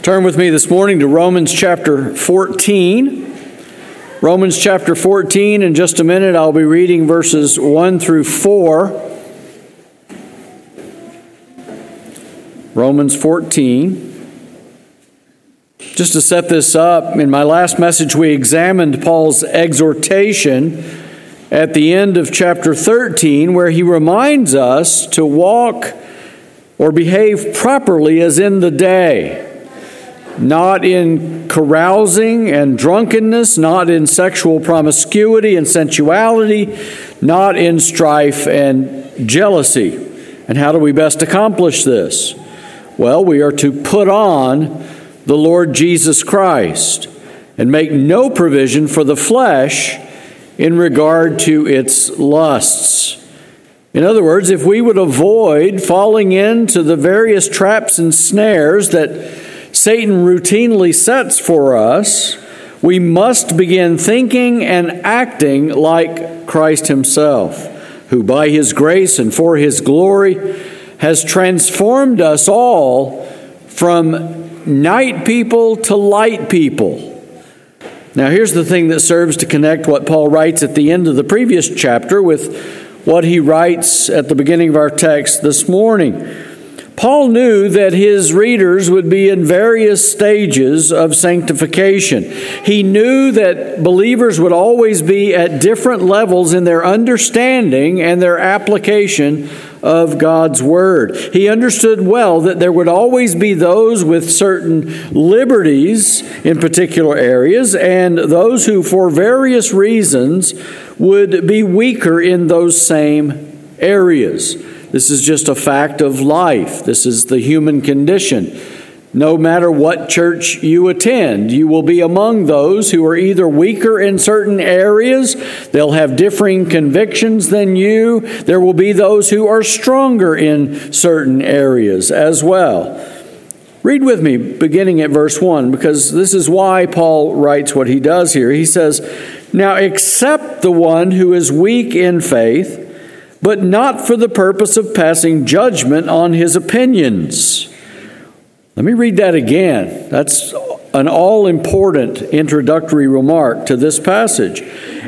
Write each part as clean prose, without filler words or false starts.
Turn with me this morning to Romans chapter 14. Romans chapter 14, in just a minute I'll be reading verses 1 through 4. Romans 14. Just to set this up, in my last message we examined Paul's exhortation at the end of chapter 13, where he reminds us to walk or behave properly as in the day. Not in carousing and drunkenness, not in sexual promiscuity and sensuality, not in strife and jealousy. And how do we best accomplish this? Well, we are to put on the Lord Jesus Christ and make no provision for the flesh in regard to its lusts. In other words, if we would avoid falling into the various traps and snares that Satan routinely sets for us, we must begin thinking and acting like Christ himself, who by his grace and for his glory has transformed us all from night people to light people. Now here's the thing that serves to connect what Paul writes at the end of the previous chapter with what he writes at the beginning of our text this morning. Paul knew that his readers would be in various stages of sanctification. He knew that believers would always be at different levels in their understanding and their application of God's Word. He understood well that there would always be those with certain liberties in particular areas, and those who, for various reasons, would be weaker in those same areas. This is just a fact of life. This is the human condition. No matter what church you attend, you will be among those who are either weaker in certain areas, they'll have differing convictions than you. There will be those who are stronger in certain areas as well. Read with me, beginning at verse 1, because this is why Paul writes what he does here. He says, "Now accept the one who is weak in faith, but not for the purpose of passing judgment on his opinions." Let me read that again. That's an all-important introductory remark to this passage.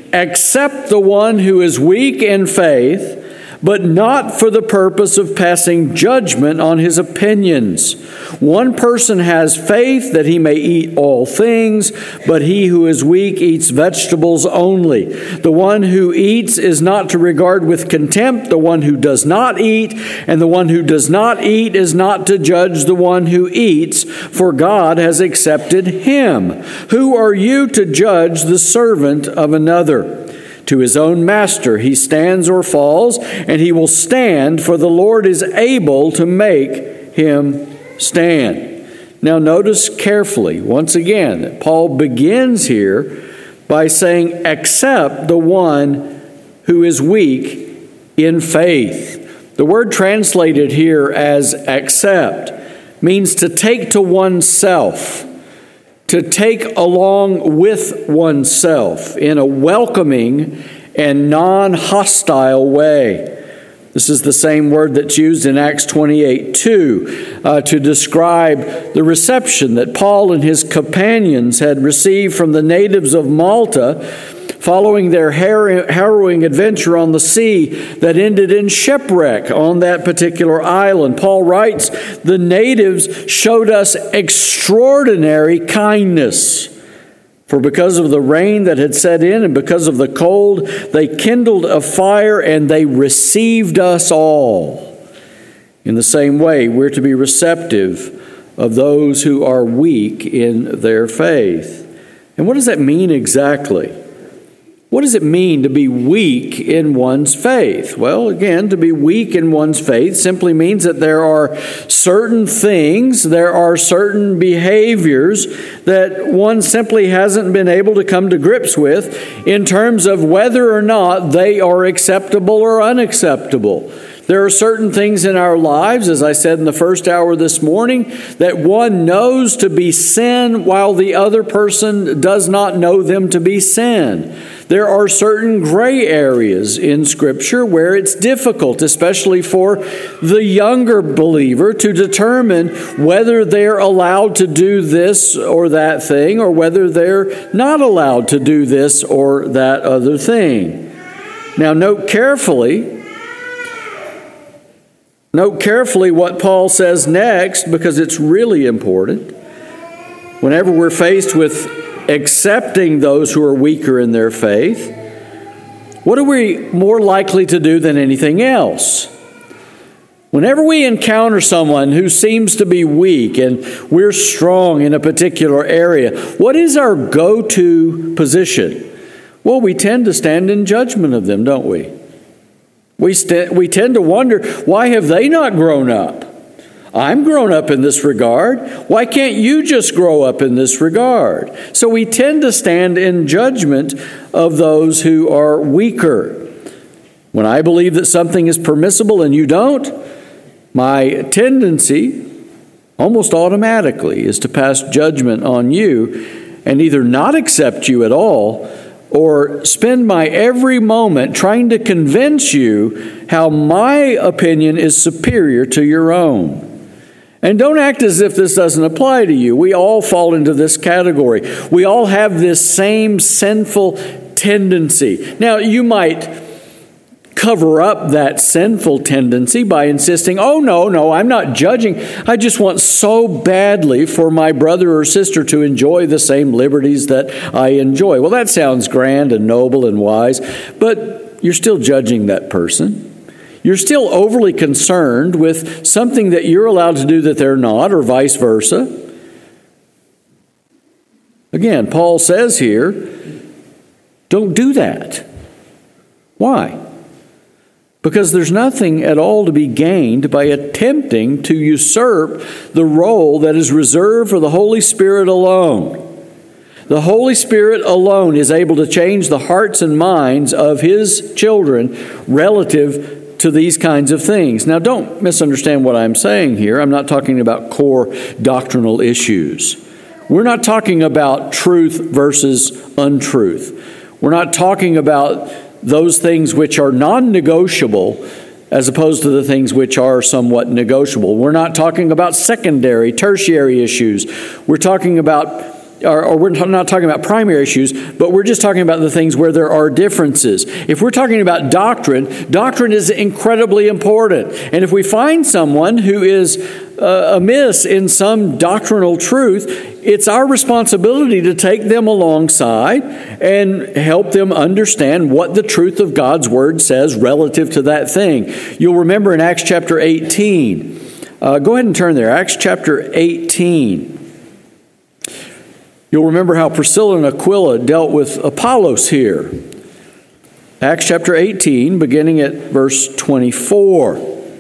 Accept the one who is weak in faith, but not for the purpose of passing judgment on his opinions. One person has faith that he may eat all things, but he who is weak eats vegetables only. The one who eats is not to regard with contempt the one who does not eat, and the one who does not eat is not to judge the one who eats, for God has accepted him. Who are you to judge the servant of another? To his own master he stands or falls, and he will stand, for the Lord is able to make him stand. Now notice carefully, once again, that Paul begins here by saying, accept the one who is weak in faith. The word translated here as accept means to take to oneself, to take along with oneself in a welcoming and non-hostile way. This is the same word that's used in Acts 28:2 to describe the reception that Paul and his companions had received from the natives of Malta following their harrowing adventure on the sea that ended in shipwreck on that particular island. Paul writes, the natives showed us extraordinary kindness. For because of the rain that had set in and because of the cold, they kindled a fire and they received us all. In the same way, we're to be receptive of those who are weak in their faith. And what does that mean exactly? What does it mean to be weak in one's faith? Well, again, to be weak in one's faith simply means that there are certain things, there are certain behaviors that one simply hasn't been able to come to grips with in terms of whether or not they are acceptable or unacceptable. There are certain things in our lives, as I said in the first hour this morning, that one knows to be sin while the other person does not know them to be sin. There are certain gray areas in Scripture where it's difficult, especially for the younger believer, to determine whether they're allowed to do this or that thing, or whether they're not allowed to do this or that other thing. Now, note carefully what Paul says next, because it's really important. Whenever we're faced with accepting those who are weaker in their faith, what are we more likely to do than anything else? Whenever we encounter someone who seems to be weak and we're strong in a particular area, what is our go-to position? Well, we tend to stand in judgment of them, don't we? We tend to wonder, why have they not grown up? I'm grown up in this regard. Why can't you just grow up in this regard? So we tend to stand in judgment of those who are weaker. When I believe that something is permissible and you don't, my tendency, almost automatically, is to pass judgment on you and either not accept you at all, or spend my every moment trying to convince you how my opinion is superior to your own. And don't act as if this doesn't apply to you. We all fall into this category. We all have this same sinful tendency. Now, you might cover up that sinful tendency by insisting, oh, no, I'm not judging. I just want so badly for my brother or sister to enjoy the same liberties that I enjoy. Well, that sounds grand and noble and wise, but you're still judging that person. You're still overly concerned with something that you're allowed to do that they're not, or vice versa. Again, Paul says here, don't do that. Why? Because there's nothing at all to be gained by attempting to usurp the role that is reserved for the Holy Spirit alone. The Holy Spirit alone is able to change the hearts and minds of His children relative to these kinds of things. Now, don't misunderstand what I'm saying here. I'm not talking about core doctrinal issues. We're not talking about truth versus untruth. We're not talking about those things which are non-negotiable as opposed to the things which are somewhat negotiable. We're not talking about secondary, tertiary issues. We're talking about or we're not talking about primary issues, but we're just talking about the things where there are differences. If we're talking about doctrine is incredibly important. And if we find someone who is amiss in some doctrinal truth, it's our responsibility to take them alongside and help them understand what the truth of God's Word says relative to that thing. You'll remember in Acts chapter 18. Go ahead and turn there. Acts chapter 18. You'll remember how Priscilla and Aquila dealt with Apollos here. Acts chapter 18, beginning at verse 24.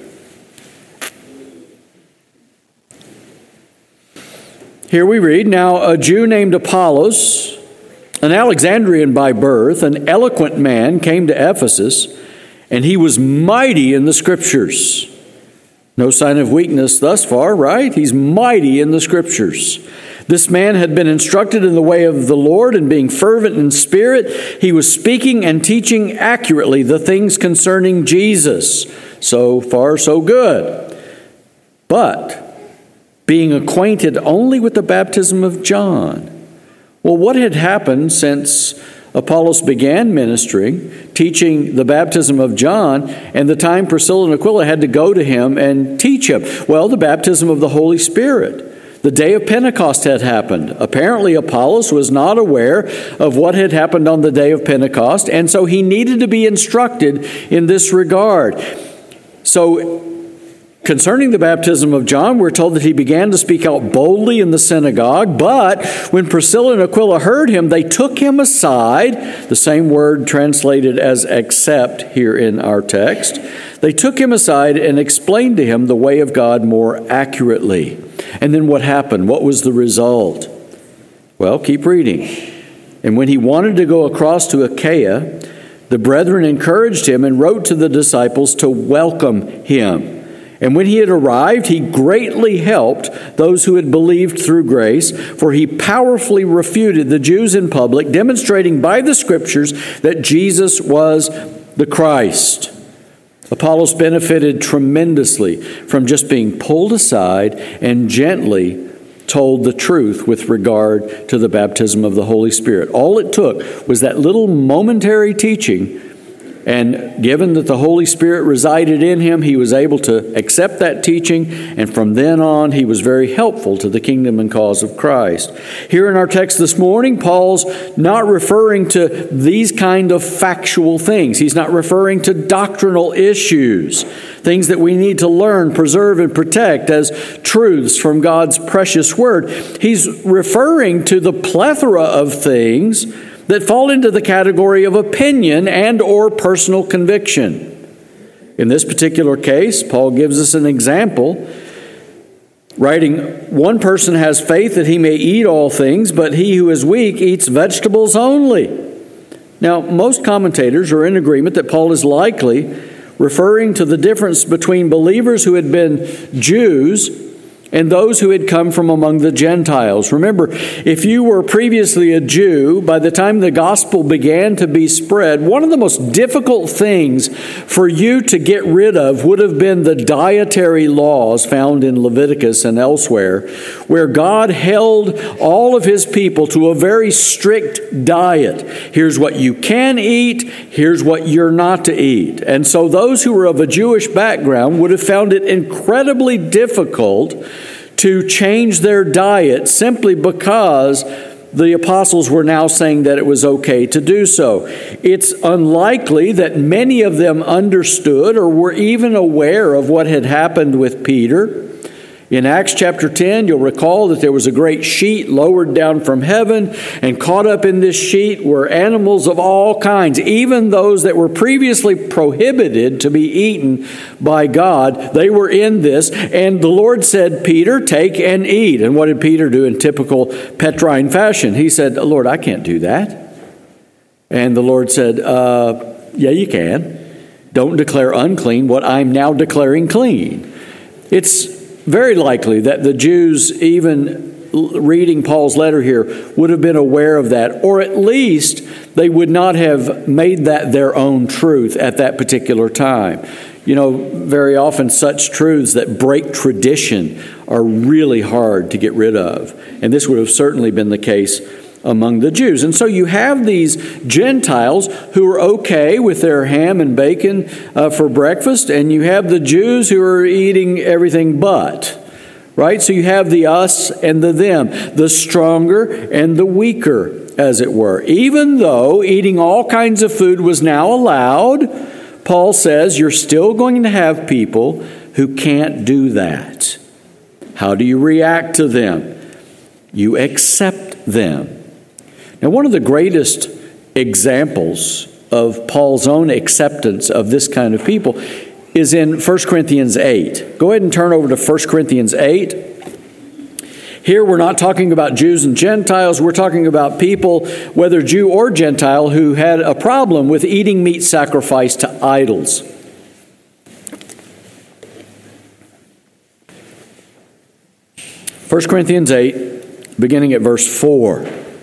Here we read, "Now a Jew named Apollos, an Alexandrian by birth, an eloquent man, came to Ephesus, and he was mighty in the Scriptures." No sign of weakness thus far, right? He's mighty in the Scriptures. This man had been instructed in the way of the Lord, and being fervent in spirit, he was speaking and teaching accurately the things concerning Jesus. So far, so good. But being acquainted only with the baptism of John. Well, what had happened since Apollos began ministering, teaching the baptism of John, and the time Priscilla and Aquila had to go to him and teach him? Well, the baptism of the Holy Spirit. The day of Pentecost had happened. Apparently, Apollos was not aware of what had happened on the day of Pentecost, and so he needed to be instructed in this regard. So, concerning the baptism of John, we're told that he began to speak out boldly in the synagogue, but when Priscilla and Aquila heard him, they took him aside, the same word translated as accept here in our text. They took him aside and explained to him the way of God more accurately. And then what happened? What was the result? Well, keep reading. "And when he wanted to go across to Achaia, The brethren encouraged him and wrote to the disciples to welcome him. And when he had arrived, he greatly helped those who had believed through grace, for he powerfully refuted the Jews in public, demonstrating by the Scriptures that Jesus was the Christ. Apollos benefited tremendously from just being pulled aside and gently told the truth with regard to the baptism of the Holy Spirit. All it took was that little momentary teaching, and given that the Holy Spirit resided in him, he was able to accept that teaching, and from then on, he was very helpful to the kingdom and cause of Christ. Here in our text this morning, Paul's not referring to these kind of factual things. He's not referring to doctrinal issues, things that we need to learn, preserve, and protect as truths from God's precious Word. He's referring to the plethora of things that fall into the category of opinion and or personal conviction. In this particular case, Paul gives us an example, writing, "One person has faith that he may eat all things, but he who is weak eats vegetables only." Now, most commentators are in agreement that Paul is likely referring to the difference between believers who had been Jews and those who had come from among the Gentiles. Remember, if you were previously a Jew, by the time the gospel began to be spread, one of the most difficult things for you to get rid of would have been the dietary laws found in Leviticus and elsewhere, where God held all of his people to a very strict diet. Here's what you can eat, here's what you're not to eat. And so those who were of a Jewish background would have found it incredibly difficult to change their diet simply because the apostles were now saying that it was okay to do so. It's unlikely that many of them understood or were even aware of what had happened with Peter. In Acts chapter 10, you'll recall that there was a great sheet lowered down from heaven, and caught up in this sheet were animals of all kinds, even those that were previously prohibited to be eaten by God. They were in this, and the Lord said, "Peter, take and eat." And what did Peter do in typical Petrine fashion? He said, "Lord, I can't do that." And the Lord said, "Yeah, you can. Don't declare unclean what I'm now declaring clean." It's very likely that the Jews, even reading Paul's letter here, would have been aware of that, or at least they would not have made that their own truth at that particular time. You know, very often such truths that break tradition are really hard to get rid of, and this would have certainly been the case among the Jews. And so you have these Gentiles who are okay with their ham and bacon for breakfast, and you have the Jews who are eating everything but, right? So you have the us and the them, the stronger and the weaker, as it were. Even though eating all kinds of food was now allowed, Paul says you're still going to have people who can't do that. How do you react to them? You accept them. Now, one of the greatest examples of Paul's own acceptance of this kind of people is in 1 Corinthians 8. Go ahead and turn over to 1 Corinthians 8. Here we're not talking about Jews and Gentiles. We're talking about people, whether Jew or Gentile, who had a problem with eating meat sacrificed to idols. 1 Corinthians 8, beginning at verse 4.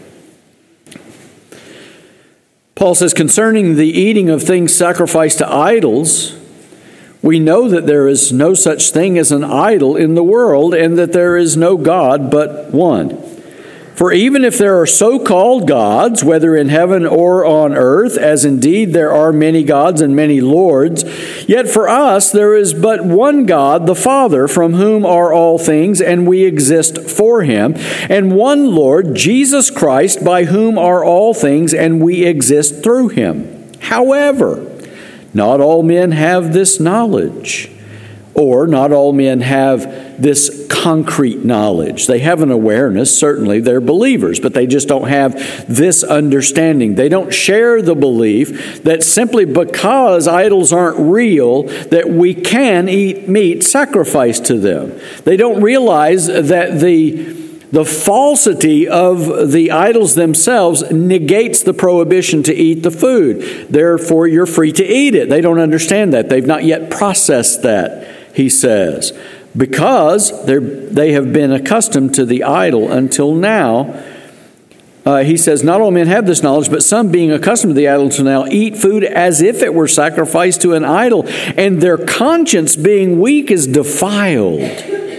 Paul says, "Concerning the eating of things sacrificed to idols, we know that there is no such thing as an idol in the world, and that there is no God but one. For even if there are so-called gods, whether in heaven or on earth, as indeed there are many gods and many lords, yet for us there is but one God, the Father, from whom are all things, and we exist for him, and one Lord, Jesus Christ, by whom are all things, and we exist through him. However, not all men have this knowledge, or not all men have this concrete knowledge. They have an awareness, certainly they're believers, but they just don't have this understanding. They don't share the belief that simply because idols aren't real, that we can eat meat sacrificed to them. They don't realize that the The falsity of the idols themselves negates the prohibition to eat the food. Therefore, you're free to eat it. They don't understand that. They've not yet processed that, he says, because they have been accustomed to the idol until now. He says, not all men have this knowledge, but some, being accustomed to the idol until now, eat food as if it were sacrificed to an idol, and their conscience, being weak, is defiled.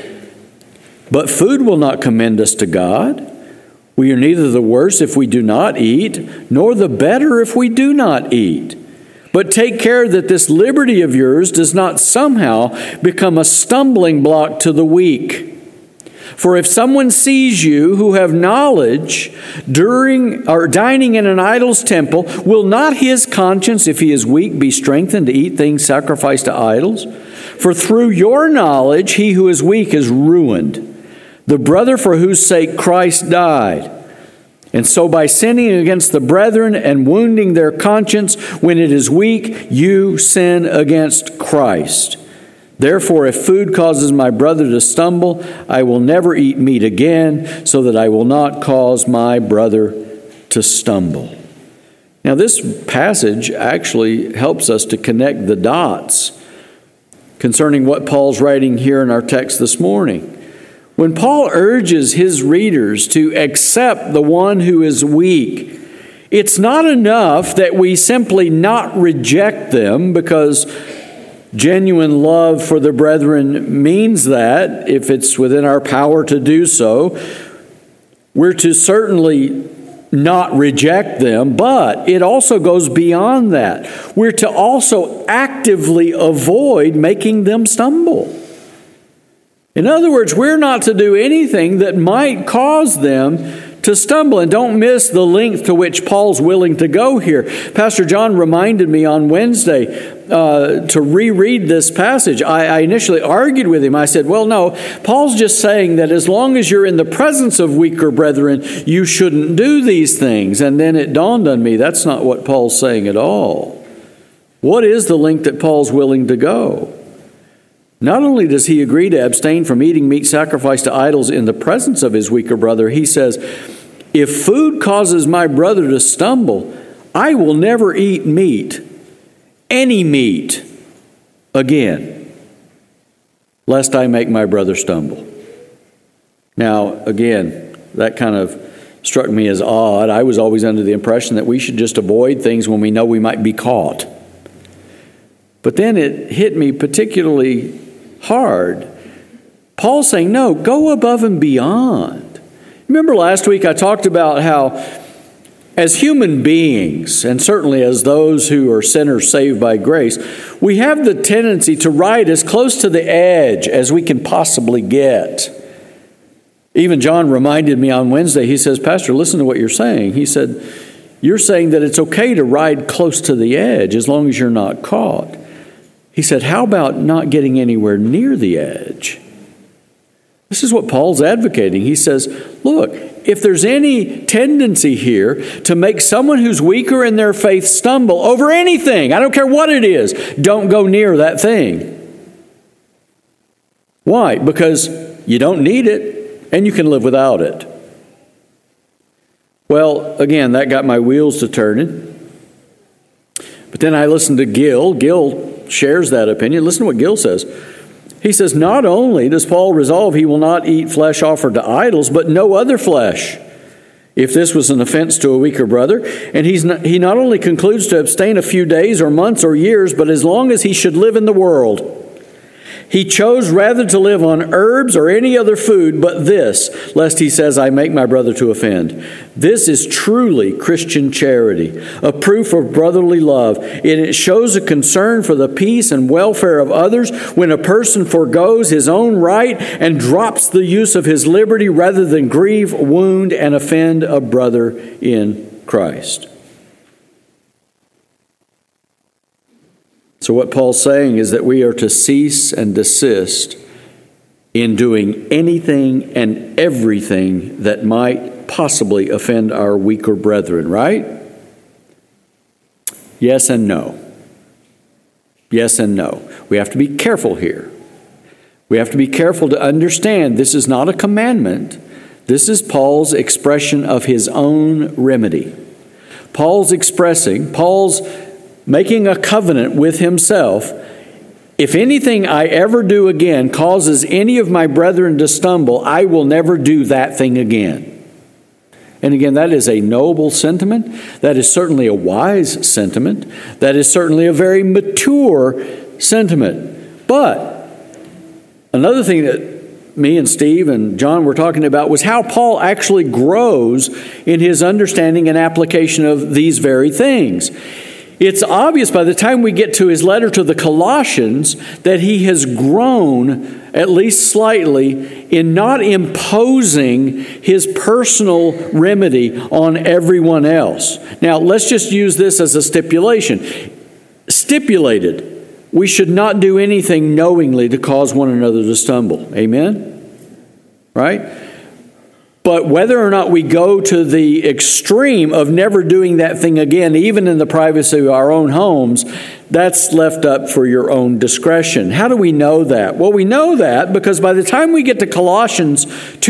But food will not commend us to God. We are neither the worse if we do not eat, nor the better if we do not eat. But take care that this liberty of yours does not somehow become a stumbling block to the weak. For if someone sees you who have knowledge during or dining in an idol's temple, will not his conscience, if he is weak, be strengthened to eat things sacrificed to idols? For through your knowledge, he who is weak is ruined, the brother for whose sake Christ died. And so by sinning against the brethren and wounding their conscience when it is weak, you sin against Christ. Therefore, if food causes my brother to stumble, I will never eat meat again, so that I will not cause my brother to stumble. Now, this passage actually helps us to connect the dots concerning what Paul's writing here in our text this morning. When Paul urges his readers to accept the one who is weak, it's not enough that we simply not reject them, because genuine love for the brethren means that, if it's within our power to do so, we're to certainly not reject them, but it also goes beyond that. We're to also actively avoid making them stumble. In other words, we're not to do anything that might cause them to stumble. And don't miss the length to which Paul's willing to go here. Pastor John reminded me on Wednesday to reread this passage. I initially argued with him. I said, well, no, Paul's just saying that as long as you're in the presence of weaker brethren, you shouldn't do these things. And then it dawned on me, that's not what Paul's saying at all. What is the length that Paul's willing to go? Not only does he agree to abstain from eating meat sacrificed to idols in the presence of his weaker brother, he says, if food causes my brother to stumble, I will never eat meat, any meat, again, lest I make my brother stumble. Now, again, that kind of struck me as odd. I was always under the impression that we should just avoid things when we know we might be caught. But then it hit me particularly hard. Paul's saying, no, go above and beyond. Remember last week I talked about how as human beings, and certainly as those who are sinners saved by grace, we have the tendency to ride as close to the edge as we can possibly get. Even John reminded me on Wednesday, he says, Pastor, listen to what you're saying. He said, you're saying that it's okay to ride close to the edge as long as you're not caught. He said, how about not getting anywhere near the edge? This is what Paul's advocating. He says, look, if there's any tendency here to make someone who's weaker in their faith stumble over anything, I don't care what it is, don't go near that thing. Why? Because you don't need it and you can live without it. Well, again, that got my wheels to turning. But then I listened to Gill. Gill shares that opinion. Listen to what Gill says. He says, not only does Paul resolve he will not eat flesh offered to idols, but no other flesh, if this was an offense to a weaker brother. And he not only concludes to abstain a few days or months or years, but as long as he should live in the world. He chose rather to live on herbs or any other food, but this, lest he says, I make my brother to offend. This is truly Christian charity, a proof of brotherly love. And it shows a concern for the peace and welfare of others when a person forgoes his own right and drops the use of his liberty rather than grieve, wound, and offend a brother in Christ. So what Paul's saying is that we are to cease and desist in doing anything and everything that might possibly offend our weaker brethren, right? Yes and no. Yes and no. We have to be careful here. We have to be careful to understand this is not a commandment. This is Paul's expression of his own remedy. Paul's making a covenant with himself. If anything I ever do again causes any of my brethren to stumble, I will never do that thing again. And again, that is a noble sentiment. That is certainly a wise sentiment. That is certainly a very mature sentiment. But another thing that me and Steve and John were talking about was how Paul actually grows in his understanding and application of these very things. It's obvious by the time we get to his letter to the Colossians that he has grown, at least slightly, in not imposing his personal remedy on everyone else. Now, let's just use this as a stipulation. Stipulated, we should not do anything knowingly to cause one another to stumble. Amen? Right? But whether or not we go to the extreme of never doing that thing again, even in the privacy of our own homes, that's left up for your own discretion. How do we know that? Well, we know that because by the time we get to Colossians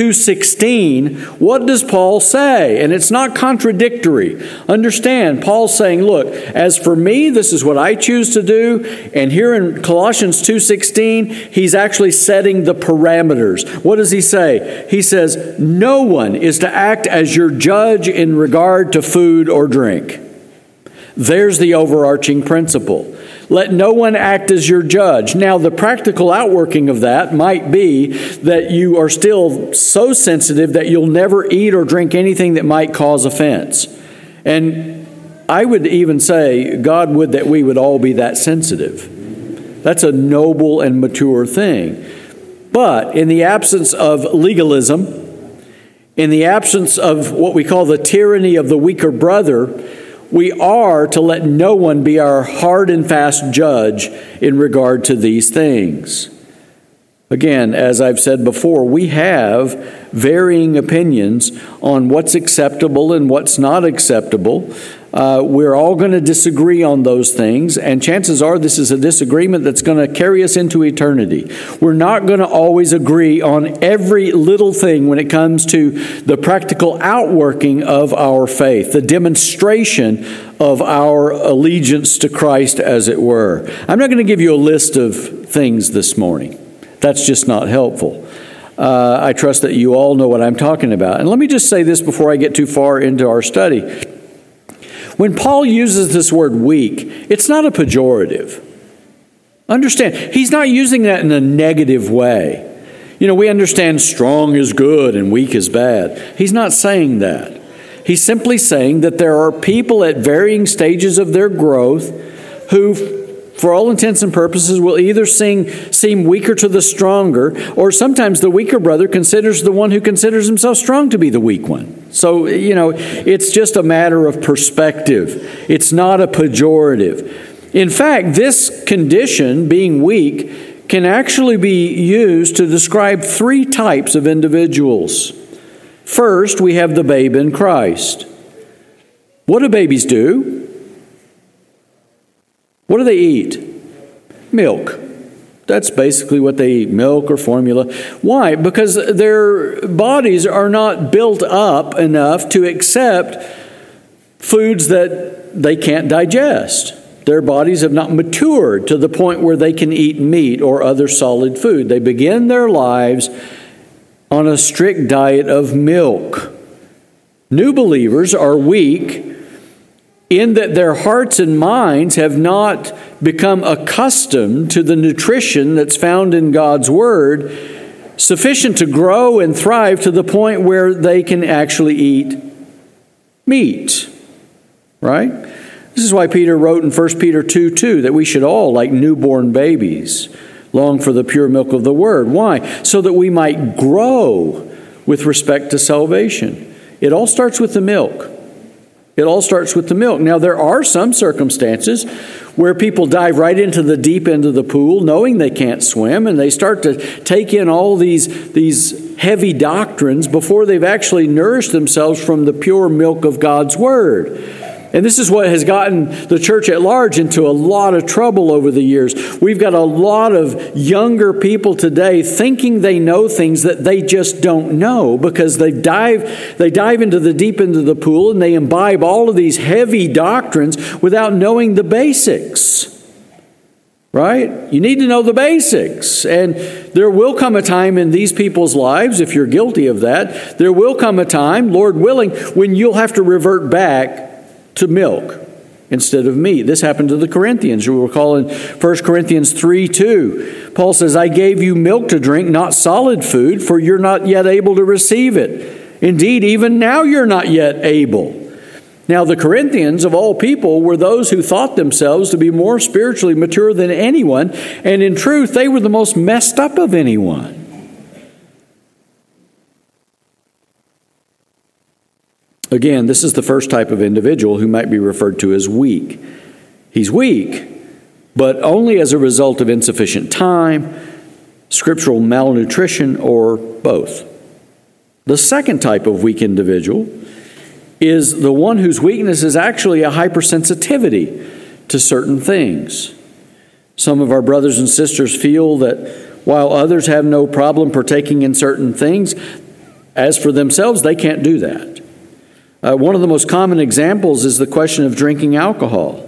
2:16, what does Paul say? And it's not contradictory. Understand, Paul's saying, look, as for me, this is what I choose to do. And here in Colossians 2:16, he's actually setting the parameters. What does he say? He says, no one is to act as your judge in regard to food or drink. There's the overarching principle. Let no one act as your judge. Now, the practical outworking of that might be that you are still so sensitive that you'll never eat or drink anything that might cause offense. And I would even say, God would that we would all be that sensitive. That's a noble and mature thing. But in the absence of legalism, in the absence of what we call the tyranny of the weaker brother, we are to let no one be our hard and fast judge in regard to these things. Again, as I've said before, we have varying opinions on what's acceptable and what's not acceptable. We're all going to disagree on those things, and chances are this is a disagreement that's going to carry us into eternity. We're not going to always agree on every little thing when it comes to the practical outworking of our faith, the demonstration of our allegiance to Christ, as it were. I'm not going to give you a list of things this morning. That's just not helpful. I trust that you all know what I'm talking about. And let me just say this before I get too far into our study. When Paul uses this word weak, it's not a pejorative. Understand, he's not using that in a negative way. You know, we understand strong is good and weak is bad. He's not saying that. He's simply saying that there are people at varying stages of their growth who, for all intents and purposes, will either seem weaker to the stronger, or sometimes the weaker brother considers the one who considers himself strong to be the weak one. So, you know, it's just a matter of perspective. It's not a pejorative. In fact, this condition, being weak, can actually be used to describe three types of individuals. First, we have the babe in Christ. What do babies do? What do they eat? Milk. That's basically what they eat, milk or formula. Why? Because their bodies are not built up enough to accept foods that they can't digest. Their bodies have not matured to the point where they can eat meat or other solid food. They begin their lives on a strict diet of milk. New believers are weak in that their hearts and minds have not become accustomed to the nutrition that's found in God's Word, sufficient to grow and thrive to the point where they can actually eat meat. Right? This is why Peter wrote in 1 Peter 2:2 that we should all, like newborn babies, long for the pure milk of the Word. Why? So that we might grow with respect to salvation. It all starts with the milk. It all starts with the milk. Now, there are some circumstances where people dive right into the deep end of the pool knowing they can't swim, and they start to take in all these heavy doctrines before they've actually nourished themselves from the pure milk of God's Word. And this is what has gotten the church at large into a lot of trouble over the years. We've got a lot of younger people today thinking they know things that they just don't know, because they dive into the deep end of the pool and they imbibe all of these heavy doctrines without knowing the basics. Right? You need to know the basics. And there will come a time in these people's lives, if you're guilty of that, there will come a time, Lord willing, when you'll have to revert back to milk instead of meat. This happened to the Corinthians. You will recall in 1 Corinthians 3:2, Paul says, I gave you milk to drink, not solid food, for you're not yet able to receive it. Indeed, even now you're not yet able. Now, the Corinthians, of all people, were those who thought themselves to be more spiritually mature than anyone, and in truth, they were the most messed up of anyone. Again, this is the first type of individual who might be referred to as weak. He's weak, but only as a result of insufficient time, scriptural malnutrition, or both. The second type of weak individual is the one whose weakness is actually a hypersensitivity to certain things. Some of our brothers and sisters feel that while others have no problem partaking in certain things, as for themselves, they can't do that. One of the most common examples is the question of drinking alcohol.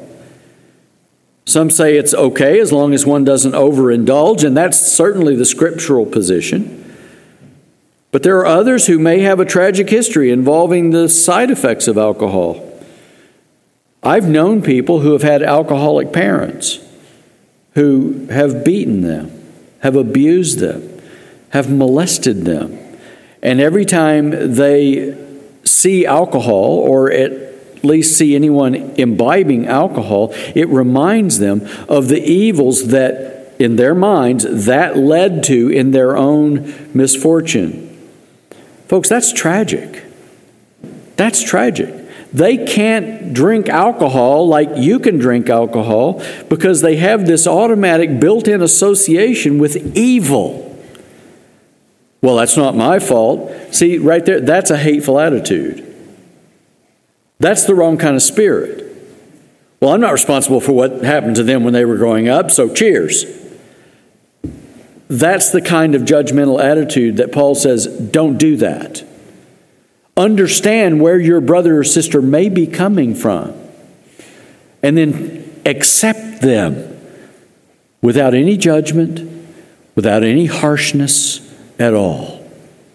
Some say it's okay as long as one doesn't overindulge, and that's certainly the scriptural position. But there are others who may have a tragic history involving the side effects of alcohol. I've known people who have had alcoholic parents who have beaten them, have abused them, have molested them. And every time they see alcohol, or at least see anyone imbibing alcohol, it reminds them of the evils that, in their minds, that led to in their own misfortune. Folks, that's tragic. That's tragic. They can't drink alcohol like you can drink alcohol because they have this automatic built-in association with evil. Well, that's not my fault. See, right there, that's a hateful attitude. That's the wrong kind of spirit. Well, I'm not responsible for what happened to them when they were growing up, so cheers. That's the kind of judgmental attitude that Paul says, don't do that. Understand where your brother or sister may be coming from, and then accept them without any judgment, without any harshness at all.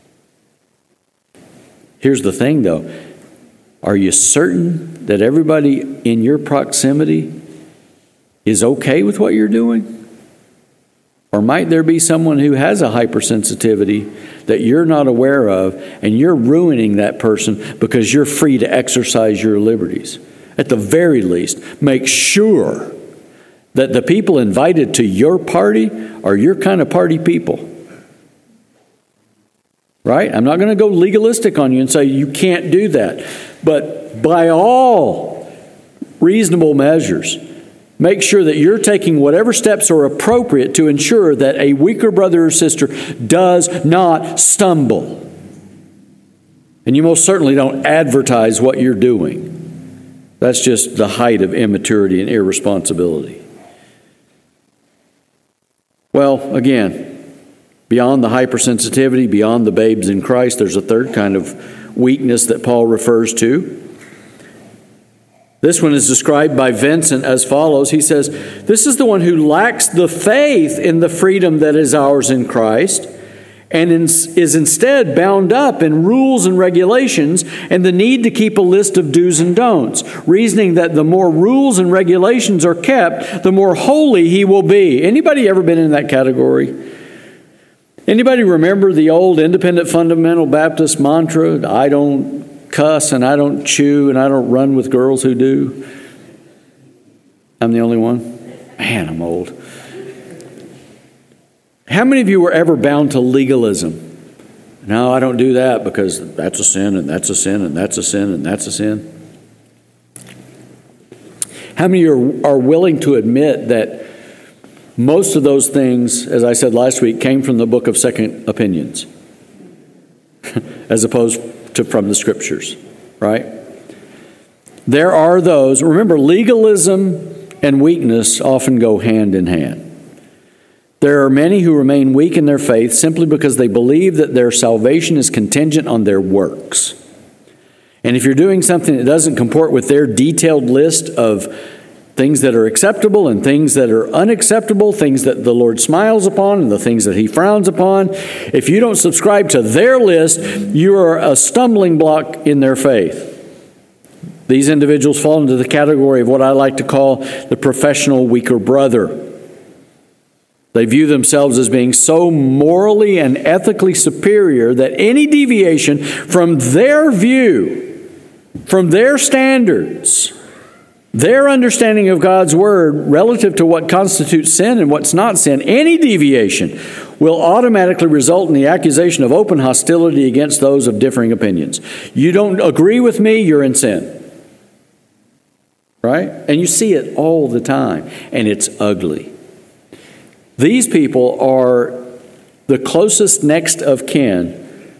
Here's the thing, though. Are you certain that everybody in your proximity is okay with what you're doing? Or might there be someone who has a hypersensitivity that you're not aware of, and you're ruining that person because you're free to exercise your liberties? At the very least, make sure that the people invited to your party are your kind of party people. Right? I'm not going to go legalistic on you and say you can't do that. But by all reasonable measures, make sure that you're taking whatever steps are appropriate to ensure that a weaker brother or sister does not stumble. And you most certainly don't advertise what you're doing. That's just the height of immaturity and irresponsibility. Well, again, beyond the hypersensitivity, beyond the babes in Christ, there's a third kind of weakness that Paul refers to. This one is described by Vincent as follows. He says, this is the one who lacks the faith in the freedom that is ours in Christ, and is instead bound up in rules and regulations and the need to keep a list of do's and don'ts, reasoning that the more rules and regulations are kept, the more holy he will be. Anybody ever been in that category? Anybody remember the old independent fundamental Baptist mantra, I don't cuss and I don't chew and I don't run with girls who do? I'm the only one? Man, I'm old. How many of you were ever bound to legalism? No, I don't do that because that's a sin and that's a sin and that's a sin and that's a sin. How many are willing to admit that most of those things, as I said last week, came from the book of second opinions as opposed to from the scriptures, right? there are those, remember, legalism and weakness often go hand in hand. There are many who remain weak in their faith simply because they believe that their salvation is contingent on their works. And if you're doing something that doesn't comport with their detailed list of things that are acceptable and things that are unacceptable, things that the Lord smiles upon and the things that He frowns upon, if you don't subscribe to their list, you are a stumbling block in their faith. These individuals fall into the category of what I like to call the professional weaker brother. They view themselves as being so morally and ethically superior that any deviation from their view, from their standards, their understanding of God's Word relative to what constitutes sin and what's not sin, any deviation will automatically result in the accusation of open hostility against those of differing opinions. You don't agree with me, you're in sin. Right? And you see it all the time, and it's ugly. These people are the closest next of kin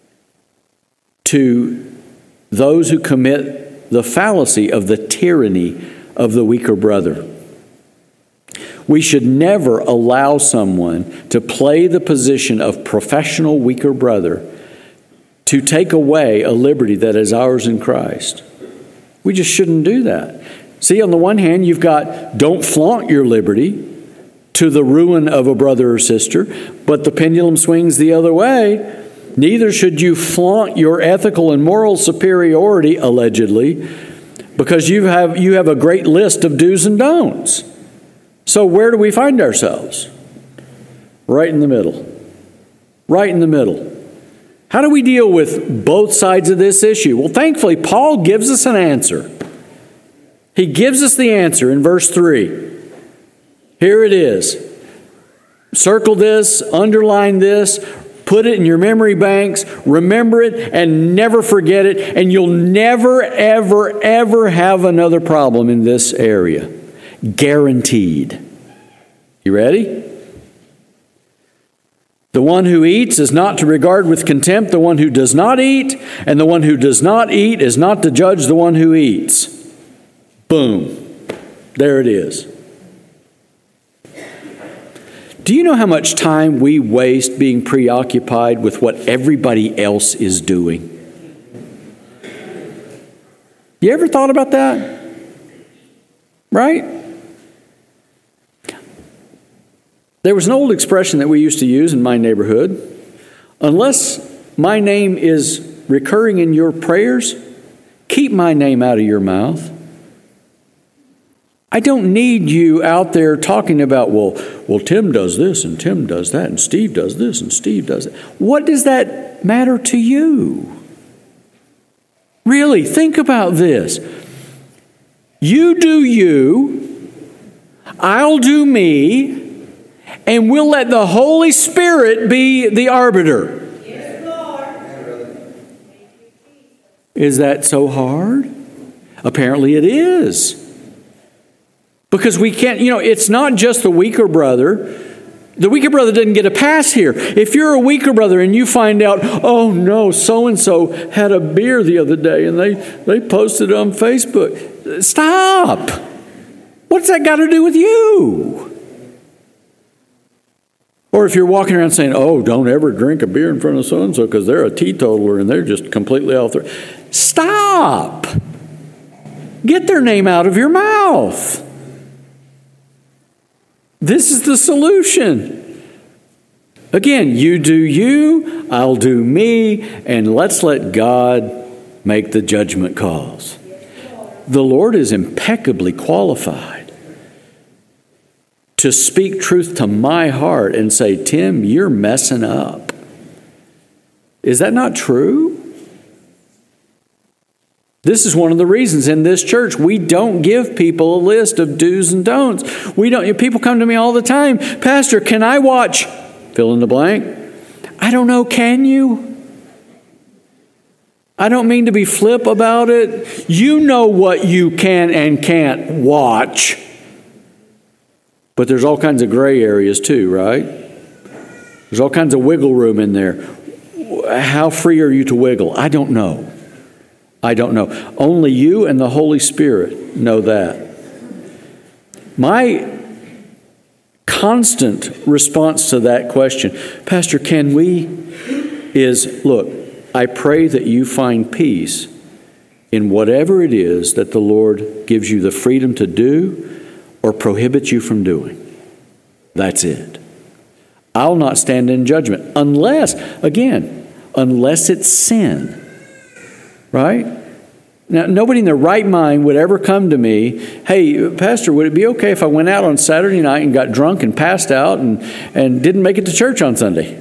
to those who commit the fallacy of the tyranny of the weaker brother. We should never allow someone to play the position of professional weaker brother to take away a liberty that is ours in Christ. We just shouldn't do that. See, on the one hand, you've got don't flaunt your liberty to the ruin of a brother or sister, but the pendulum swings the other way. Neither should you flaunt your ethical and moral superiority, allegedly, because you have a great list of do's and don'ts. So where do we find ourselves? Right in the middle. Right in the middle. How do we deal with both sides of this issue? Well, thankfully, Paul gives us an answer. He gives us the answer in verse 3. Here it is. Circle this, underline this, put it in your memory banks, remember it, and never forget it, and you'll never, ever, ever have another problem in this area. Guaranteed. You ready? The one who eats is not to regard with contempt the one who does not eat, and the one who does not eat is not to judge the one who eats. Boom. There it is. Do you know how much time we waste being preoccupied with what everybody else is doing? You ever thought about that? Right? There was an old expression that we used to use in my neighborhood. Unless my name is recurring in your prayers, keep my name out of your mouth. I don't need you out there talking about, well, Tim does this and Tim does that and Steve does this and Steve does that. What does that matter to you? Really, think about this. You do you, I'll do me, and we'll let the Holy Spirit be the arbiter. Yes, Lord. Is that so hard? Apparently it is. Because we can't, it's not just the weaker brother. The weaker brother didn't get a pass here. If you're a weaker brother and you find out, oh no, so-and-so had a beer the other day and they posted it on Facebook. Stop. What's that got to do with you? Or if you're walking around saying, oh, don't ever drink a beer in front of so-and-so because they're a teetotaler and they're just completely off their... Stop. Get their name out of your mouth. This is the solution. Again, you do you, I'll do me, and let's let God make the judgment calls. The Lord is impeccably qualified to speak truth to my heart and say, Tim, you're messing up. Is that not true? This is one of the reasons in this church we don't give people a list of do's and don'ts. People come to me all the time, Pastor, can I watch fill in the blank? I don't know, can you? I don't mean to be flip about it. You know what you can and can't watch. But there's all kinds of gray areas too, right? There's all kinds of wiggle room in there. How free are you to wiggle? I don't know. I don't know. Only you and the Holy Spirit know that. My constant response to that question, Pastor, can we, is, look, I pray that you find peace in whatever it is that the Lord gives you the freedom to do or prohibits you from doing. That's it. I'll not stand in judgment unless it's sin. Right? Now, nobody in their right mind would ever come to me, hey, Pastor, would it be okay if I went out on Saturday night and got drunk and passed out and didn't make it to church on Sunday?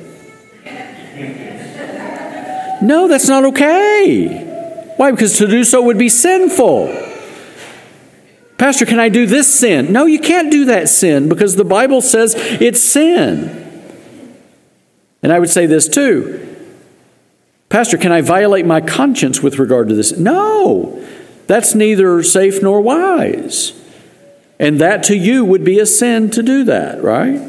No, that's not okay. Why? Because to do so would be sinful. Pastor, can I do this sin? No, you can't do that sin because the Bible says it's sin. And I would say this too. Pastor, can I violate my conscience with regard to this? No, that's neither safe nor wise. And that to you would be a sin to do that, right?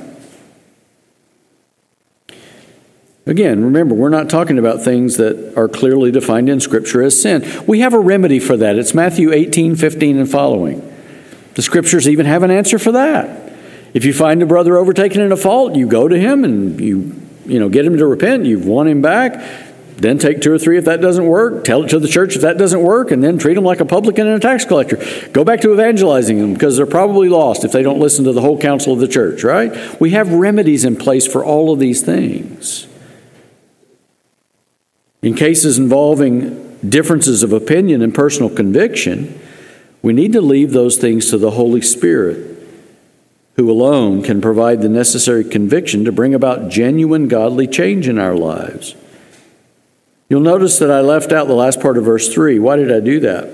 Again, remember, we're not talking about things that are clearly defined in Scripture as sin. We have a remedy for that. It's Matthew 18:15 and following. The Scriptures even have an answer for that. If you find a brother overtaken in a fault, you go to him and you get him to repent. You've won him back. Then take 2 or 3 if that doesn't work. Tell it to the church if that doesn't work. And then treat them like a publican and a tax collector. Go back to evangelizing them because they're probably lost if they don't listen to the whole counsel of the church, right? We have remedies in place for all of these things. In cases involving differences of opinion and personal conviction, we need to leave those things to the Holy Spirit, who alone can provide the necessary conviction to bring about genuine godly change in our lives. You'll notice that I left out the last part of verse 3. Why did I do that?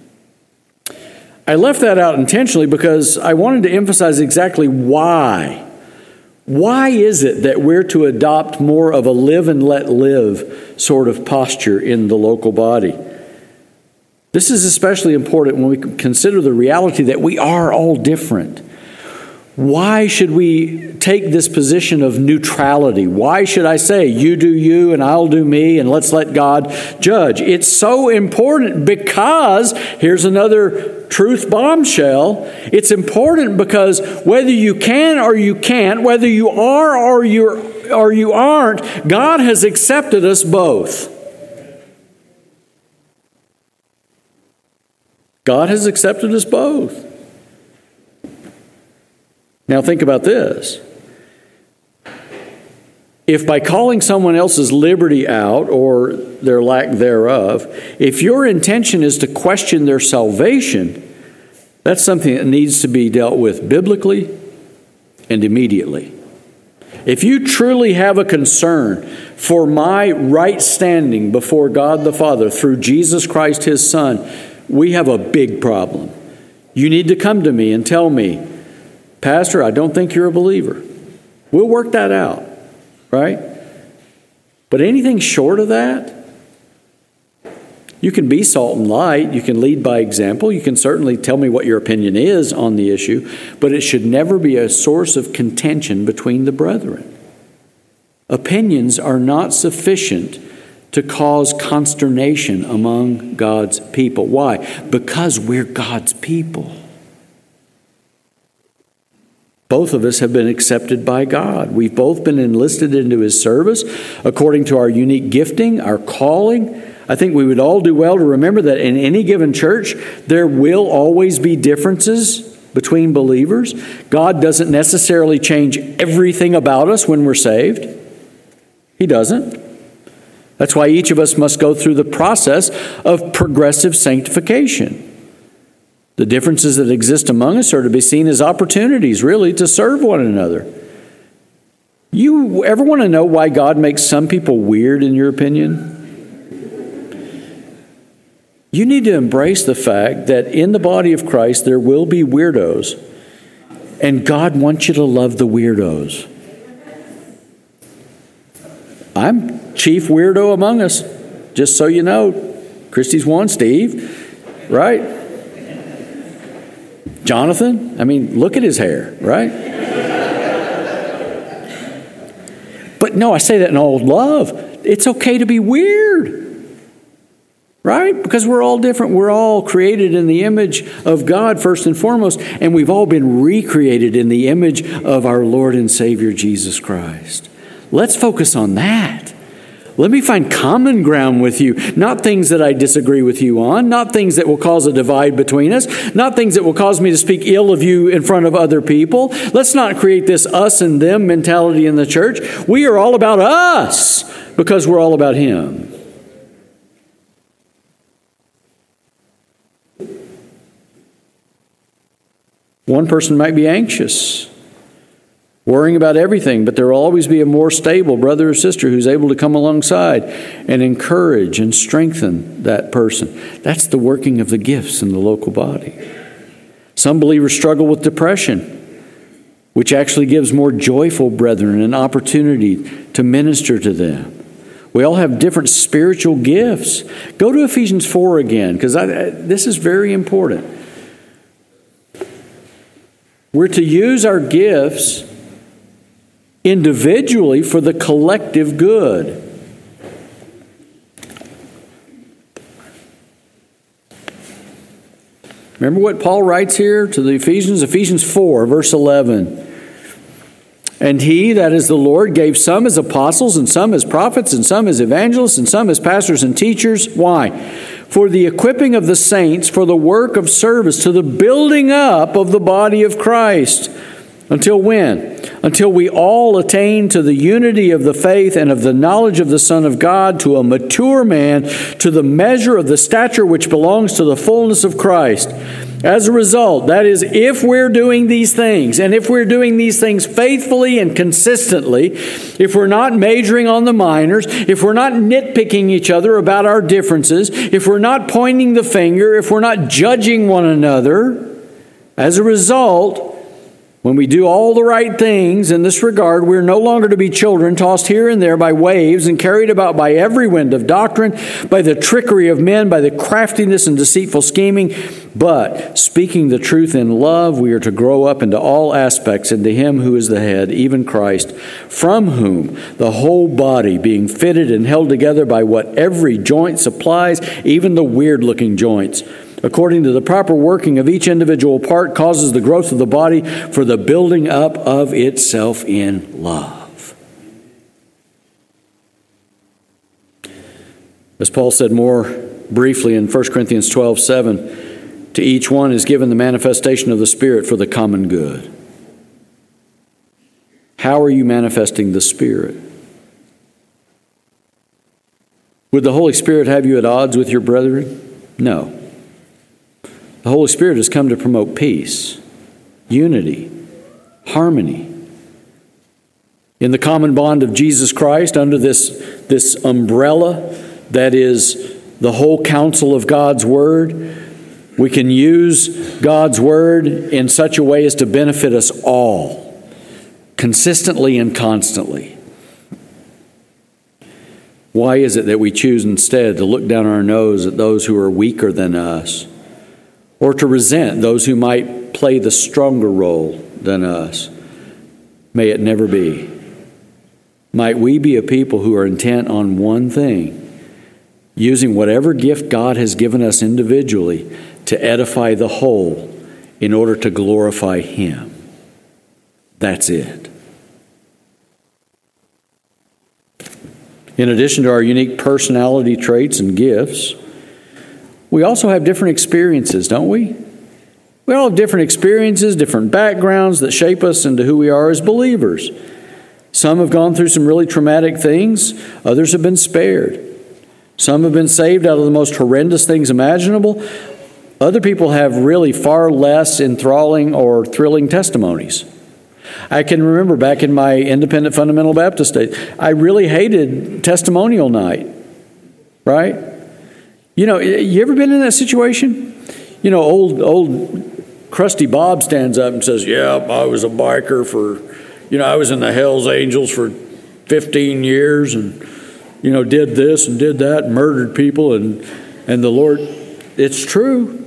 I left that out intentionally because I wanted to emphasize exactly why. Why is it that we're to adopt more of a live and let live sort of posture in the local body? This is especially important when we consider the reality that we are all different. Why should we take this position of neutrality? Why should I say, you do you and I'll do me and let's let God judge? It's so important because, here's another truth bombshell, it's important because whether you can or you can't, whether you are or you aren't, God has accepted us both. God has accepted us both. Now think about this. If by calling someone else's liberty out or their lack thereof, if your intention is to question their salvation, that's something that needs to be dealt with biblically and immediately. If you truly have a concern for my right standing before God the Father through Jesus Christ, His Son, we have a big problem. You need to come to me and tell me, Pastor, I don't think you're a believer. We'll work that out, right? But anything short of that, you can be salt and light. You can lead by example. You can certainly tell me what your opinion is on the issue, but it should never be a source of contention between the brethren. Opinions are not sufficient to cause consternation among God's people. Why? Because we're God's people. Both of us have been accepted by God. We've both been enlisted into His service according to our unique gifting, our calling. I think we would all do well to remember that in any given church, there will always be differences between believers. God doesn't necessarily change everything about us when we're saved. He doesn't. That's why each of us must go through the process of progressive sanctification. The differences that exist among us are to be seen as opportunities, really, to serve one another. You ever want to know why God makes some people weird, in your opinion? You need to embrace the fact that in the body of Christ there will be weirdos, and God wants you to love the weirdos. I'm chief weirdo among us, just so you know. Christy's one, Steve, right? Jonathan, I mean, look at his hair, right? But no, I say that in all love. It's okay to be weird, Right? Because we're all different. We're all created in the image of God first and foremost, and we've all been recreated in the image of our Lord and Savior Jesus Christ. Let's focus on that. Let me find common ground with you, not things that I disagree with you on, not things that will cause a divide between us, not things that will cause me to speak ill of you in front of other people. Let's not create this us and them mentality in the church. We are all about us because we're all about Him. One person might be anxious, worrying about everything, but there will always be a more stable brother or sister who's able to come alongside and encourage and strengthen that person. That's the working of the gifts in the local body. Some believers struggle with depression, which actually gives more joyful brethren an opportunity to minister to them. We all have different spiritual gifts. Go to Ephesians 4 again, because this is very important. We're to use our gifts individually for the collective good. Remember what Paul writes here to the Ephesians? Ephesians 4, verse 11. And He, that is the Lord, gave some as apostles, and some as prophets, and some as evangelists, and some as pastors and teachers. Why? For the equipping of the saints, for the work of service, to the building up of the body of Christ. Until when? Until we all attain to the unity of the faith and of the knowledge of the Son of God, to a mature man, to the measure of the stature which belongs to the fullness of Christ. As a result, that is, if we're doing these things, and if we're doing these things faithfully and consistently, if we're not majoring on the minors, if we're not nitpicking each other about our differences, if we're not pointing the finger, if we're not judging one another, as a result, when we do all the right things in this regard, we're no longer to be children tossed here and there by waves and carried about by every wind of doctrine, by the trickery of men, by the craftiness and deceitful scheming. But speaking the truth in love, we are to grow up into all aspects into Him who is the head, even Christ, from whom the whole body, being fitted and held together by what every joint supplies, even the weird-looking joints, according to the proper working of each individual part, causes the growth of the body for the building up of itself in love. As Paul said more briefly in 1 Corinthians 12:7, to each one is given the manifestation of the Spirit for the common good. How are you manifesting the Spirit? Would the Holy Spirit have you at odds with your brethren? No. The Holy Spirit has come to promote peace, unity, harmony. In the common bond of Jesus Christ, under this umbrella that is the whole counsel of God's Word, we can use God's Word in such a way as to benefit us all, consistently and constantly. Why is it that we choose instead to look down our nose at those who are weaker than us, or to resent those who might play the stronger role than us? May it never be. Might we be a people who are intent on one thing, using whatever gift God has given us individually to edify the whole in order to glorify Him. That's it. In addition to our unique personality traits and gifts, we also have different experiences, don't we? We all have different experiences, different backgrounds that shape us into who we are as believers. Some have gone through some really traumatic things. Others have been spared. Some have been saved out of the most horrendous things imaginable. Other people have really far less enthralling or thrilling testimonies. I can remember back in my independent fundamental Baptist days, I really hated testimonial night, right? You know, you ever been in that situation? You know, old crusty Bob stands up and says, yeah, I was a biker for, I was in the Hells Angels for 15 years and, did this and did that, and murdered people, and the Lord, it's true.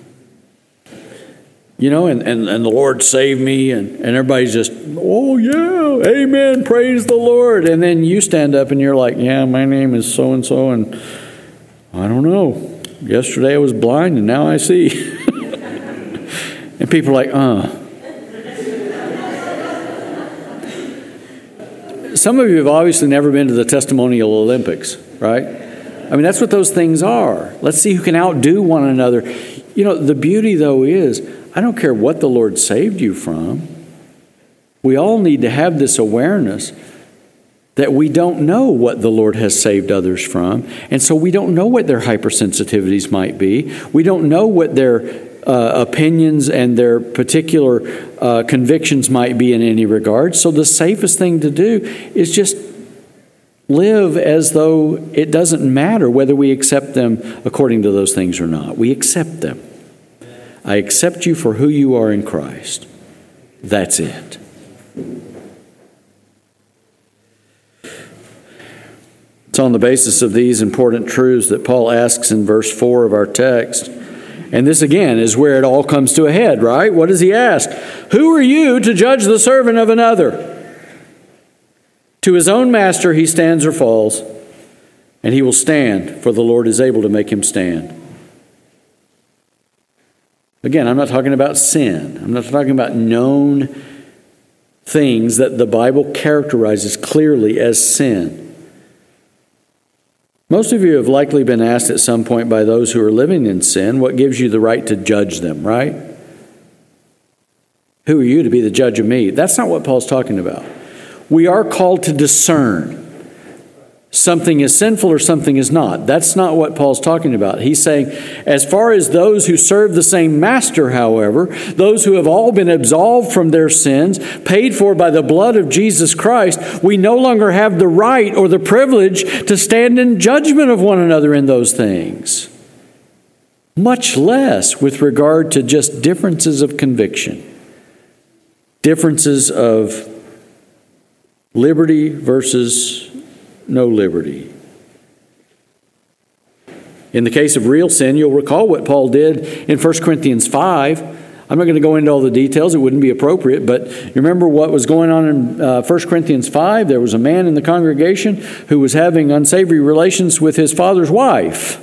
And the Lord saved me, and everybody's just, oh yeah, amen, praise the Lord. And then you stand up and you're like, yeah, my name is so-and-so, and I don't know. Yesterday I was blind and now I see. And people are like, Some of you have obviously never been to the Testimonial Olympics, right? I mean, that's what those things are. Let's see who can outdo one another. You know, the beauty, though, is I don't care what the Lord saved you from. We all need to have this awareness that we don't know what the Lord has saved others from. And so we don't know what their hypersensitivities might be. We don't know what their opinions and their particular convictions might be in any regard. So the safest thing to do is just live as though it doesn't matter whether we accept them according to those things or not. We accept them. I accept you for who you are in Christ. That's it. It's on the basis of these important truths that Paul asks in verse 4 of our text. And this again is where it all comes to a head, right? What does he ask? Who are you to judge the servant of another? To his own master he stands or falls, and he will stand, for the Lord is able to make him stand. Again, I'm not talking about sin. I'm not talking about known things that the Bible characterizes clearly as sin. Most of you have likely been asked at some point by those who are living in sin, what gives you the right to judge them, right? Who are you to be the judge of me? That's not what Paul's talking about. We are called to discern. Something is sinful or something is not. That's not what Paul's talking about. He's saying, as far as those who serve the same master, however, those who have all been absolved from their sins, paid for by the blood of Jesus Christ, we no longer have the right or the privilege to stand in judgment of one another in those things. Much less with regard to just differences of conviction. Differences of liberty versus no liberty. In the case of real sin, you'll recall what Paul did in 1 Corinthians 5. I'm not going to go into all the details. It wouldn't be appropriate. But you remember what was going on in 1 Corinthians 5? There was a man in the congregation who was having unsavory relations with his father's wife.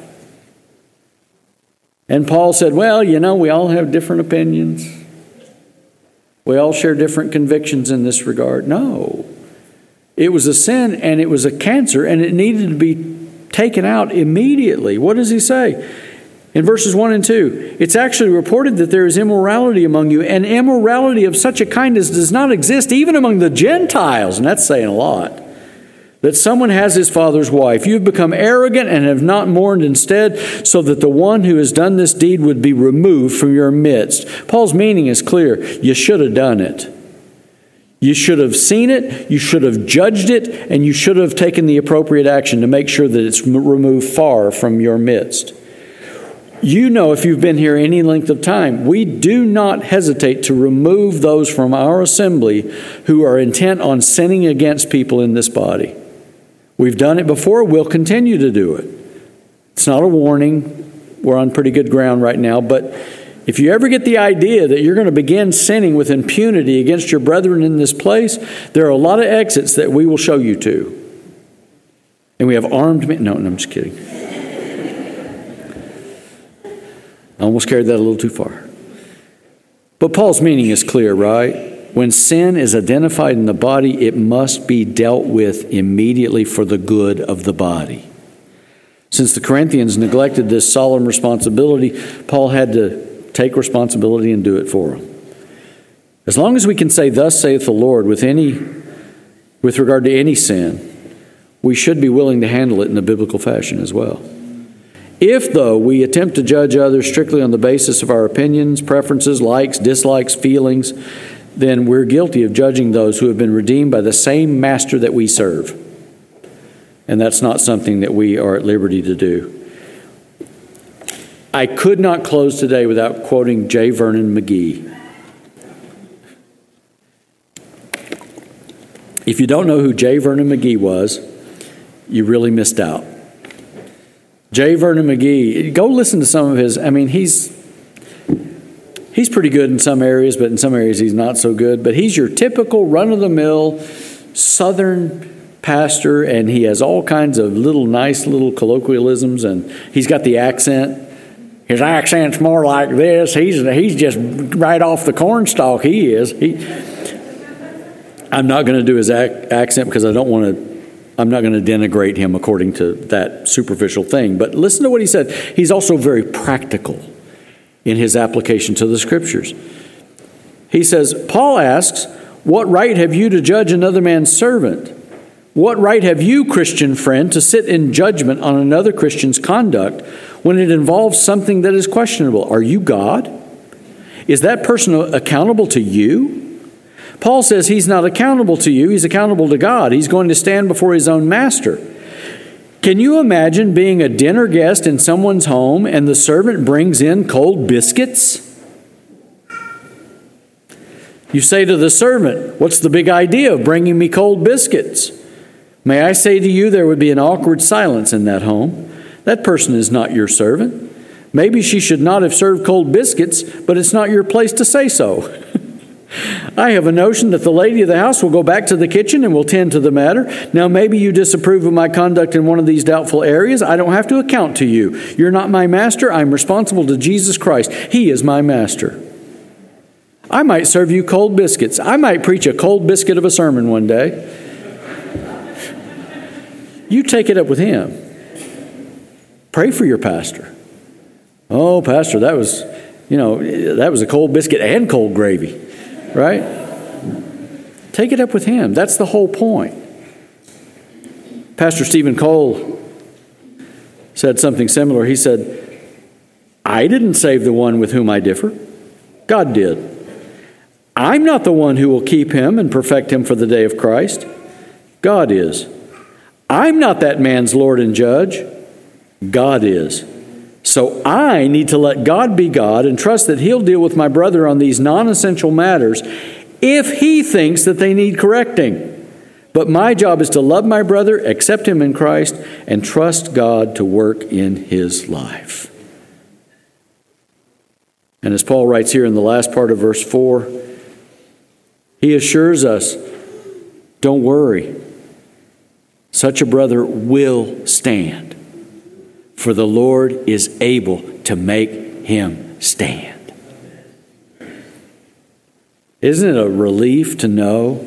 And Paul said, well, you know, we all have different opinions. We all share different convictions in this regard. No. It was a sin and it was a cancer and it needed to be taken out immediately. What does he say? In verses 1 and 2, it's actually reported that there is immorality among you, and immorality of such a kind as does not exist even among the Gentiles. And that's saying a lot. That someone has his father's wife. You've become arrogant and have not mourned instead, so that the one who has done this deed would be removed from your midst. Paul's meaning is clear. You should have done it. You should have seen it, you should have judged it, and you should have taken the appropriate action to make sure that it's removed far from your midst. You know, if you've been here any length of time, we do not hesitate to remove those from our assembly who are intent on sinning against people in this body. We've done it before, we'll continue to do it. It's not a warning. We're on pretty good ground right now, but if you ever get the idea that you're going to begin sinning with impunity against your brethren in this place, there are a lot of exits that we will show you to. And we have armed men. No, I'm just kidding. I almost carried that a little too far. But Paul's meaning is clear, right? When sin is identified in the body, it must be dealt with immediately for the good of the body. Since the Corinthians neglected this solemn responsibility, Paul had to take responsibility and do it for them. As long as we can say, thus saith the Lord, with regard to any sin, we should be willing to handle it in a biblical fashion as well. If, though, we attempt to judge others strictly on the basis of our opinions, preferences, likes, dislikes, feelings, then we're guilty of judging those who have been redeemed by the same master that we serve. And that's not something that we are at liberty to do. I could not close today without quoting J. Vernon McGee. If you don't know who J. Vernon McGee was, you really missed out. J. Vernon McGee, go listen to some of his, he's pretty good in some areas, but in some areas he's not so good. But he's your typical run-of-the-mill Southern pastor, and he has all kinds of nice little colloquialisms, and he's got the accent. His accent's more like this. He's just right off the cornstalk. He is. I'm not going to do his accent because I'm not going to denigrate him according to that superficial thing. But listen to what he said. He's also very practical in his application to the Scriptures. He says, Paul asks, what right have you to judge another man's servant? What right have you, Christian friend, to sit in judgment on another Christian's conduct when it involves something that is questionable? Are you God? Is that person accountable to you? Paul says he's not accountable to you. He's accountable to God. He's going to stand before his own master. Can you imagine being a dinner guest in someone's home and the servant brings in cold biscuits? You say to the servant, what's the big idea of bringing me cold biscuits? May I say to you, there would be an awkward silence in that home. That person is not your servant. Maybe she should not have served cold biscuits, but it's not your place to say so. I have a notion that the lady of the house will go back to the kitchen and will tend to the matter. Now, maybe you disapprove of my conduct in one of these doubtful areas. I don't have to account to you. You're not my master. I'm responsible to Jesus Christ. He is my master. I might serve you cold biscuits. I might preach a cold biscuit of a sermon one day. You take it up with him. Pray for your pastor. Oh, pastor, that was a cold biscuit and cold gravy, right? Take it up with him. That's the whole point. Pastor Stephen Cole said something similar. He said, I didn't save the one with whom I differ. God did. I'm not the one who will keep him and perfect him for the day of Christ. God is. I'm not that man's Lord and judge. God is. So I need to let God be God and trust that he'll deal with my brother on these non-essential matters if he thinks that they need correcting. But my job is to love my brother, accept him in Christ, and trust God to work in his life. And as Paul writes here in the last part of verse 4, he assures us, don't worry. Such a brother will stand, for the Lord is able to make him stand. Isn't it a relief to know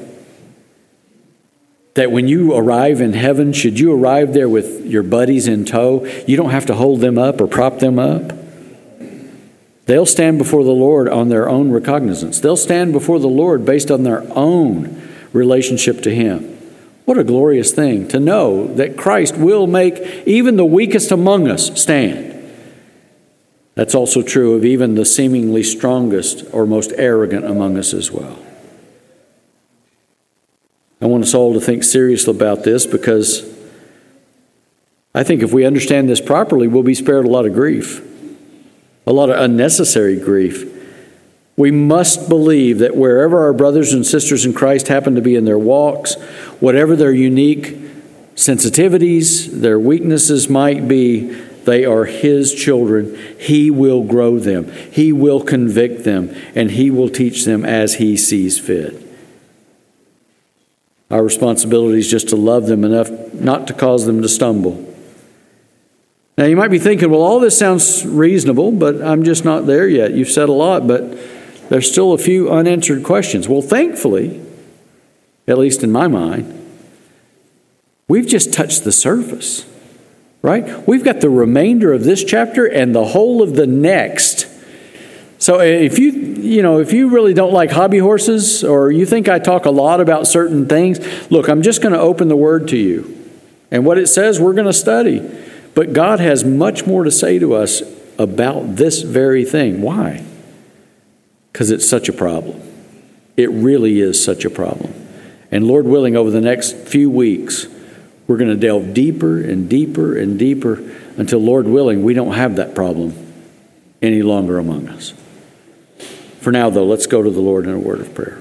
that when you arrive in heaven, should you arrive there with your buddies in tow, you don't have to hold them up or prop them up? They'll stand before the Lord on their own recognizance. They'll stand before the Lord based on their own relationship to him. What a glorious thing to know that Christ will make even the weakest among us stand. That's also true of even the seemingly strongest or most arrogant among us as well. I want us all to think seriously about this, because I think if we understand this properly, we'll be spared a lot of grief, a lot of unnecessary grief. We must believe that wherever our brothers and sisters in Christ happen to be in their walks, whatever their unique sensitivities, their weaknesses might be, they are his children. He will grow them. He will convict them, and he will teach them as he sees fit. Our responsibility is just to love them enough not to cause them to stumble. Now, you might be thinking, well, all this sounds reasonable, but I'm just not there yet. You've said a lot, but there's still a few unanswered questions. Well, thankfully, at least in my mind, we've just touched the surface, right? We've got the remainder of this chapter and the whole of the next. So if you really don't like hobby horses, or you think I talk a lot about certain things, look, I'm just going to open the Word to you. And what it says, we're going to study. But God has much more to say to us about this very thing. Why? Because it's such a problem. It really is such a problem. And Lord willing, over the next few weeks, we're going to delve deeper and deeper and deeper until, Lord willing, we don't have that problem any longer among us. For now, though, let's go to the Lord in a word of prayer.